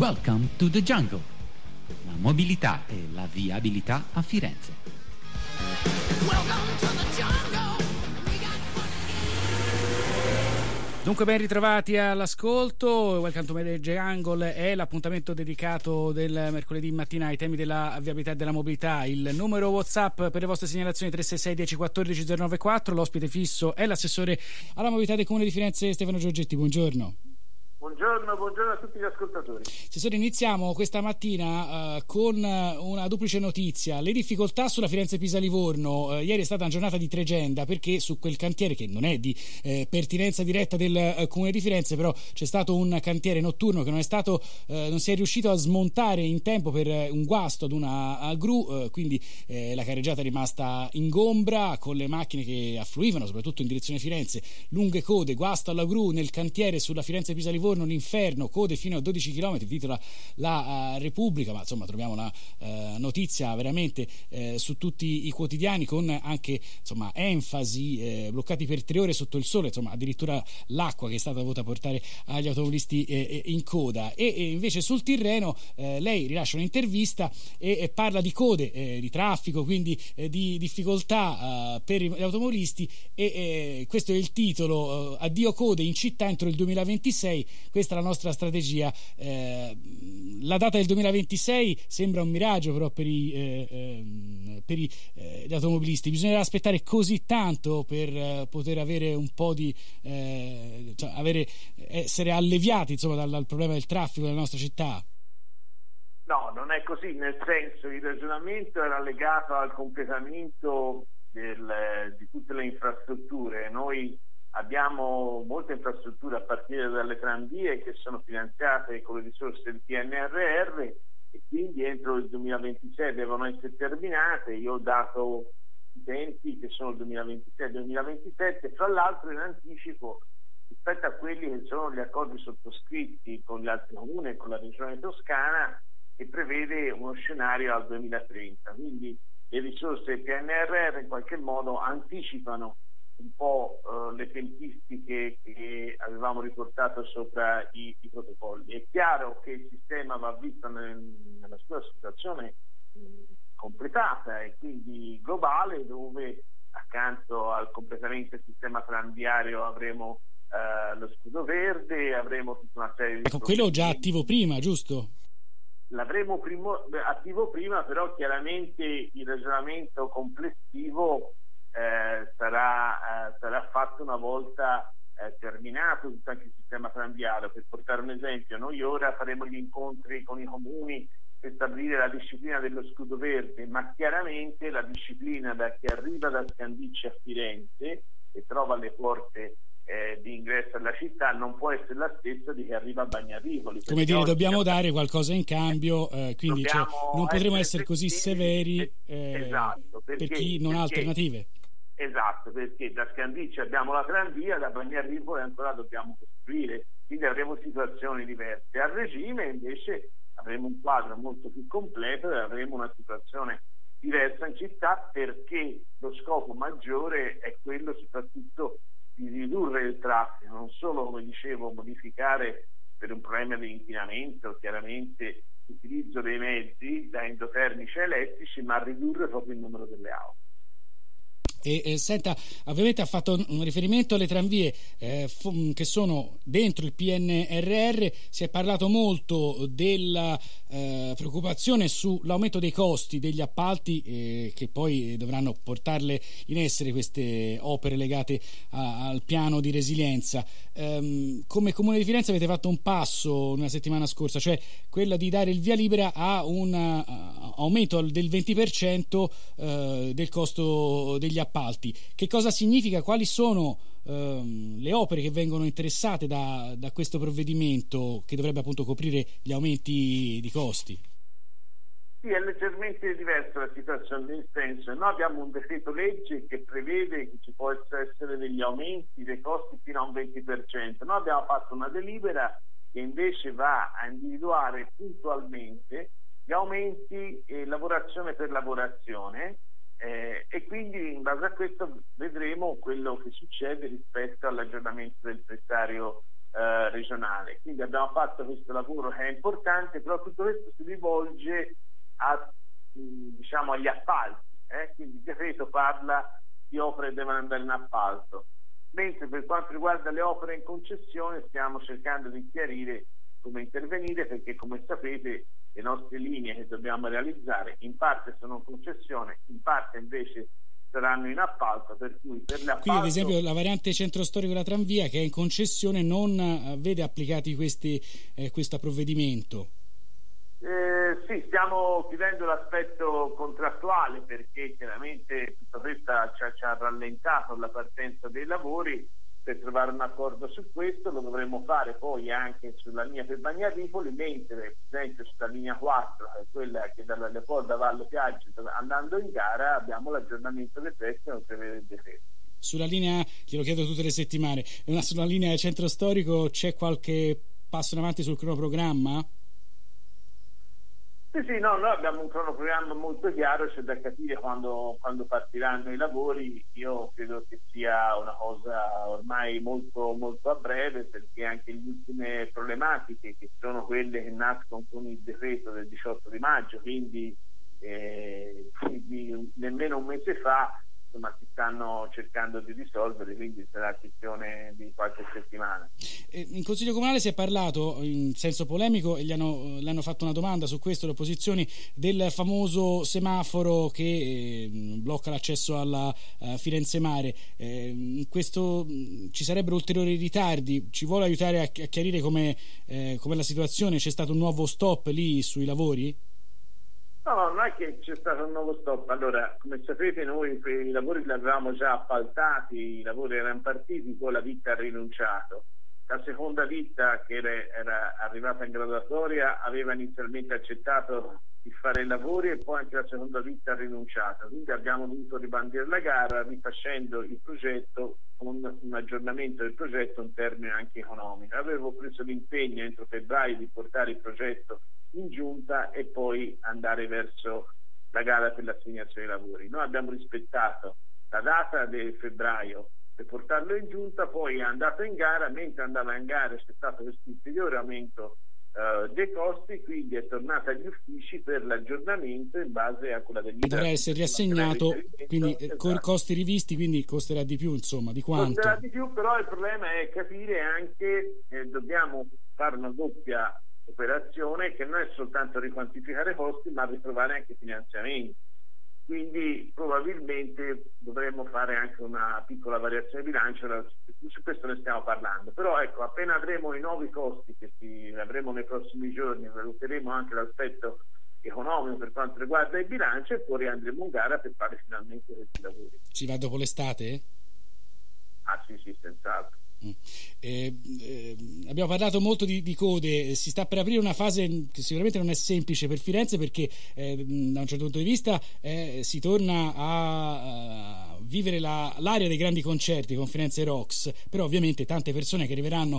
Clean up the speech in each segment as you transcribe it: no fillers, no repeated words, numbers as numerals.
Welcome to the Jungle. La mobilità e la viabilità a Firenze. Welcome to the jungle. Dunque ben ritrovati all'ascolto. Welcome to the Jungle è l'appuntamento dedicato del mercoledì mattina ai temi della viabilità e della mobilità. Il numero WhatsApp per le vostre segnalazioni 366 10 14 094. L'ospite fisso è l'assessore alla mobilità del Comune di Firenze Stefano Giorgetti. Buongiorno. Buongiorno a tutti gli ascoltatori. Assessore, iniziamo questa mattina con una duplice notizia: le difficoltà sulla Firenze-Pisa-Livorno. Ieri è stata una giornata di tregenda perché su quel cantiere, che non è di pertinenza diretta del Comune di Firenze, però c'è stato un cantiere notturno che non si è riuscito a smontare in tempo per un guasto ad una gru, quindi la carreggiata è rimasta ingombra con le macchine che affluivano soprattutto in direzione Firenze, lunghe code, guasto alla gru nel cantiere sulla Firenze-Pisa-Livorno, l'inferno, code fino a 12 km, titola la Repubblica, ma insomma troviamo una notizia veramente su tutti i quotidiani, con anche insomma enfasi, bloccati per 3 ore sotto il sole, insomma addirittura l'acqua che è stata dovuta portare agli automobilisti in coda. E invece sul Tirreno lei rilascia un'intervista e parla di code, di traffico, quindi di difficoltà per gli automobilisti, e questo è il titolo: addio code in città entro il 2026. Questa è la nostra strategia. La data del 2026 sembra un miraggio però per gli automobilisti. Bisognerà aspettare così tanto per poter avere un po' di essere alleviati insomma dal problema del traffico nella nostra città? No, non è così, nel senso, il ragionamento era legato al completamento di tutte le infrastrutture. Noi abbiamo molte infrastrutture a partire dalle tranvie che sono finanziate con le risorse del PNRR e quindi entro il 2026 devono essere terminate. Io ho dato i tempi che sono il 2026-2027, fra l'altro in anticipo rispetto a quelli che sono gli accordi sottoscritti con gli altri comuni e con la Regione Toscana, che prevede uno scenario al 2030. Quindi le risorse del PNRR in qualche modo anticipano un po' le tempistiche che avevamo riportato sopra i protocolli. È chiaro che il sistema va visto nella sua situazione completata e quindi globale, dove accanto al completamento del sistema tranviario avremo lo scudo verde, avremo tutta una serie di quello già attivo prima, giusto? L'avremo attivo prima, però chiaramente il ragionamento complessivo sarà fatto una volta terminato tutto anche il sistema tranviario. Per portare un esempio, noi ora faremo gli incontri con i comuni per stabilire la disciplina dello scudo verde, ma chiaramente la disciplina da chi arriva da Scandicci a Firenze e trova le porte di ingresso alla città non può essere la stessa di chi arriva a Bagnarivoli. Come dire, dobbiamo dare qualcosa in cambio, quindi non potremo essere così severi esatto, per chi non ha alternative. Esatto, perché da Scandicci abbiamo la tranvia, da Bagnarivoli ancora dobbiamo costruire, quindi avremo situazioni diverse. A regime invece avremo un quadro molto più completo e avremo una situazione diversa in città, perché lo scopo maggiore è quello soprattutto di ridurre il traffico, non solo, come dicevo, modificare per un problema di inquinamento chiaramente l'utilizzo dei mezzi da endotermici a elettrici, ma ridurre proprio il numero delle auto. Senta, ovviamente ha fatto un riferimento alle tranvie che sono dentro il PNRR. Si è parlato molto della preoccupazione sull'aumento dei costi degli appalti che poi dovranno portarle in essere queste opere legate al piano di resilienza. Come Comune di Firenze avete fatto un passo una settimana scorsa, cioè quella di dare il via libera a un aumento del 20% del costo degli appalti. Che cosa significa? Quali sono le opere che vengono interessate da questo provvedimento, che dovrebbe appunto coprire gli aumenti di costi? Sì, è leggermente diversa la situazione, nel senso, noi abbiamo un decreto legge che prevede che ci possano essere degli aumenti dei costi fino a un 20%. Noi abbiamo fatto una delibera che invece va a individuare puntualmente gli aumenti lavorazione per lavorazione, e quindi in base a questo vedremo quello che succede rispetto all'aggiornamento del prezzario regionale. Quindi abbiamo fatto questo lavoro che è importante, però tutto questo si rivolge diciamo agli appalti, quindi il decreto parla di opere che devono andare in appalto, mentre per quanto riguarda le opere in concessione stiamo cercando di chiarire come intervenire, perché come sapete le nostre linee che dobbiamo realizzare in parte sono in concessione, in parte invece saranno in appalto, per cui per l'appalto... Quindi ad esempio la variante centro storico della Tranvia, che è in concessione, non vede applicati questo provvedimento? Sì, stiamo chiudendo l'aspetto contrattuale, perché chiaramente tutta questa ci ha rallentato la partenza dei lavori. Per trovare un accordo su questo lo dovremmo fare poi anche sulla linea per Bagnaripoli, mentre per esempio sulla linea 4, che è quella che dalla Leopoldo a Vallo Piaggio andando in gara, abbiamo l'aggiornamento del prezzo che prevede il decreto. Sulla linea, glielo chiedo tutte le settimane, sulla linea centro storico c'è qualche passo in avanti sul cronoprogramma? Sì, no, noi abbiamo un cronoprogramma molto chiaro, c'è da capire quando partiranno i lavori. Io credo che sia una cosa ormai molto, molto a breve, perché anche le ultime problematiche, che sono quelle che nascono con il decreto del 18 di maggio, quindi nemmeno un mese fa, insomma, si stanno cercando di risolvere, quindi sarà questione di qualche settimana. In Consiglio Comunale si è parlato in senso polemico, e le hanno fatto una domanda su questo le opposizioni, del famoso semaforo che blocca l'accesso alla Firenze Mare. In questo ci sarebbero ulteriori ritardi? Ci vuole aiutare a chiarire com'è la situazione? C'è stato un nuovo stop lì sui lavori? No, non è che c'è stato un nuovo stop. Allora, come sapete, noi i lavori li avevamo già appaltati, i lavori erano partiti, poi la ditta ha rinunciato. La seconda ditta, che era arrivata in graduatoria, aveva inizialmente accettato di fare i lavori e poi anche la seconda ditta ha rinunciato. Quindi abbiamo dovuto ribandire la gara rifacendo il progetto con un aggiornamento del progetto in termini anche economici. Avevo preso l'impegno entro febbraio di portare il progetto in giunta e poi andare verso la gara per l'assegnazione dei lavori. Noi abbiamo rispettato la data del febbraio per portarlo in giunta, poi è andato in gara, mentre andava in gara c'è stato questo ulteriore aumento dei costi, quindi è tornata agli uffici per l'aggiornamento in base a quella degli dovrà essere riassegnato, quindi con costi rivisti, quindi costerà di più, insomma, di quanto? Costerà di più, però il problema è capire anche, dobbiamo fare una doppia operazione, che non è soltanto riquantificare costi, ma ritrovare anche finanziamenti. Quindi probabilmente dovremmo fare anche una piccola variazione di bilancio, su questo ne stiamo parlando. Però ecco, appena avremo i nuovi costi che avremo nei prossimi giorni, valuteremo anche l'aspetto economico per quanto riguarda il bilancio e poi andremo in gara per fare finalmente questi lavori. Si va dopo l'estate? Ah sì, senz'altro. Abbiamo parlato molto di code, si sta per aprire una fase che sicuramente non è semplice per Firenze, perché da un certo punto di vista si torna a vivere l'area dei grandi concerti con Firenze Rocks, però ovviamente tante persone che arriveranno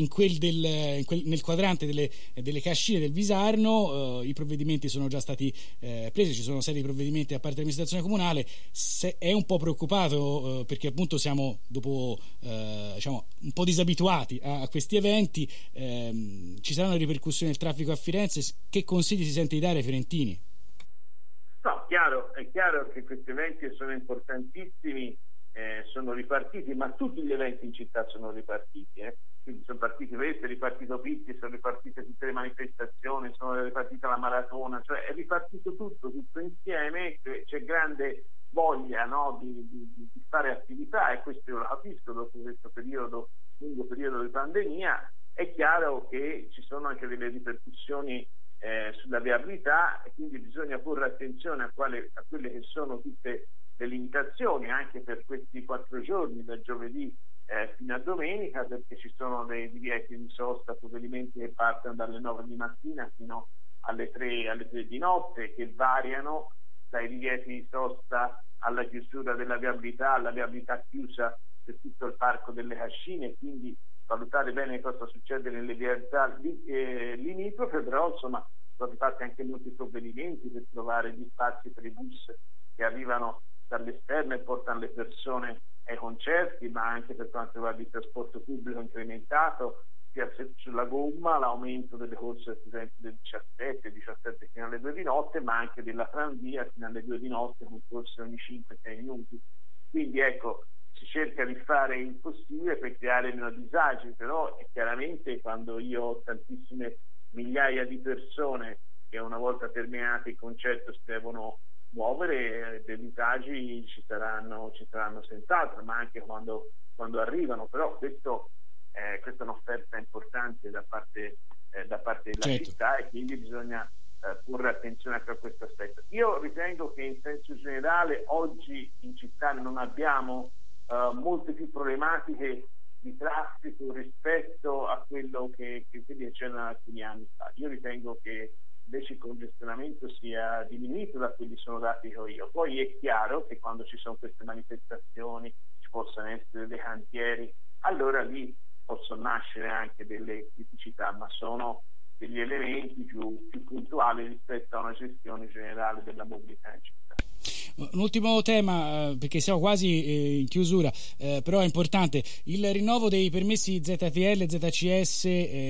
nel quadrante delle cascine del Visarno, i provvedimenti sono già stati presi, ci sono seri provvedimenti da parte dell'amministrazione comunale. È un po' preoccupato perché appunto siamo dopo un po' disabituati a questi eventi. Ci saranno ripercussioni del traffico a Firenze? Che consigli si sente di dare ai fiorentini? No, è chiaro che questi eventi sono importantissimi, sono ripartiti, ma tutti gli eventi in città sono ripartiti, quindi sono partiti questi, è ripartito Pitti, sono ripartite tutte le manifestazioni, sono ripartita la maratona, cioè è ripartito tutto insieme, c'è grande voglia, no, di fare attività, e questo io lo capisco dopo questo lungo periodo di pandemia. È chiaro che ci sono anche delle ripercussioni sulla viabilità, e quindi bisogna porre attenzione a quelle che sono tutte le limitazioni anche per questi 4 giorni, da giovedì fino a domenica, perché ci sono dei divieti di sosta, provvedimenti che partono dalle 9 di mattina fino alle 3 di notte, che variano dai divieti di sosta alla chiusura della viabilità, alla viabilità chiusa per tutto il parco delle cascine, quindi valutare bene cosa succede nelle viabilità limitrofe, però insomma sono stati anche molti provvedimenti per trovare gli spazi per i bus che arrivano dall'esterno e portano le persone ai concerti, ma anche per quanto riguarda il trasporto pubblico incrementato, sia sulla gomma, l'aumento delle corse del 17 fino alle 2 di notte, ma anche della tranvia fino alle 2 di notte con corse ogni 5-6 minuti. Quindi ecco, si cerca di fare il possibile per creare meno disagi, però chiaramente quando io ho tantissime migliaia di persone che una volta terminati il concerto si devono muovere, dei disagi ci saranno senz'altro, ma anche quando arrivano, però questa è un'offerta importante da parte della città, e quindi bisogna porre attenzione anche a questo aspetto. Io ritengo che in senso generale oggi in città non abbiamo molte più problematiche di traffico rispetto a quello che c'erano alcuni anni fa. Io ritengo che invece il congestionamento sia diminuito da quelli sono dati che ho io. Poi è chiaro che quando ci sono queste manifestazioni, ci possono essere dei cantieri, allora lì possono nascere anche delle criticità, ma sono degli elementi più puntuali rispetto a una gestione generale della mobilità in città. Un ultimo tema, perché siamo quasi in chiusura, però è importante: il rinnovo dei permessi ZTL e ZCS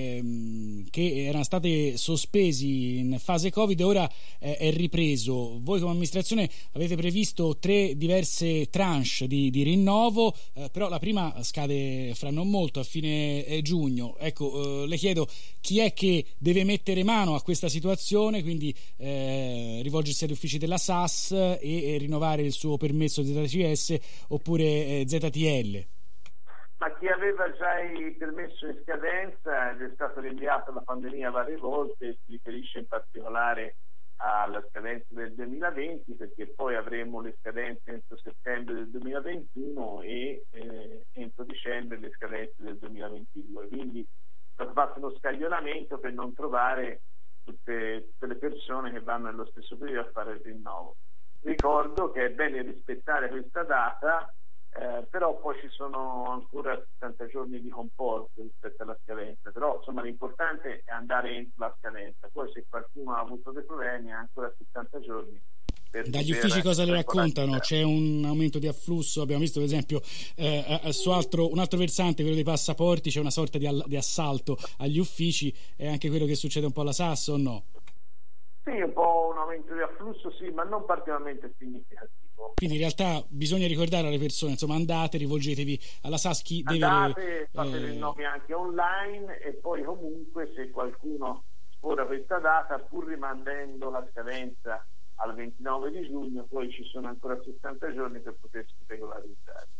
che erano stati sospesi in fase Covid, ora è ripreso. Voi come amministrazione avete previsto 3 diverse tranche di rinnovo, però la prima scade fra non molto, a fine giugno. Ecco, le chiedo chi è che deve mettere mano a questa situazione, quindi rivolgersi agli uffici della SAS e rinnovare il suo permesso ZCS oppure ZTL. Ma chi aveva già il permesso in scadenza ed è stato rinviato alla pandemia varie volte, si riferisce in particolare alla scadenza del 2020, perché poi avremo le scadenze entro settembre del 2021 e entro dicembre le scadenze del 2022. Quindi è stato fatto uno scaglionamento per non trovare tutte le persone che vanno nello stesso periodo a fare il rinnovo. Ricordo che è bene rispettare questa data, però poi ci sono ancora 60 giorni di comporto rispetto alla scadenza, però insomma l'importante è andare entro la scadenza. Poi se qualcuno ha avuto dei problemi ha ancora 60 giorni. Dagli uffici cosa le raccontano? C'è un aumento di afflusso? Abbiamo visto per esempio su un altro versante, quello dei passaporti, c'è una sorta di assalto agli uffici. È anche quello che succede un po' alla SAS o no? Sì, un po' un aumento di afflusso, sì, ma non particolarmente significativo. Quindi in realtà bisogna ricordare alle persone, insomma, andate, rivolgetevi alla SAS, chi andate, fate rinnovi anche online, e poi comunque se qualcuno sfora questa data, pur rimandendo la scadenza al 29 di giugno, poi ci sono ancora 60 giorni per potersi regolarizzare.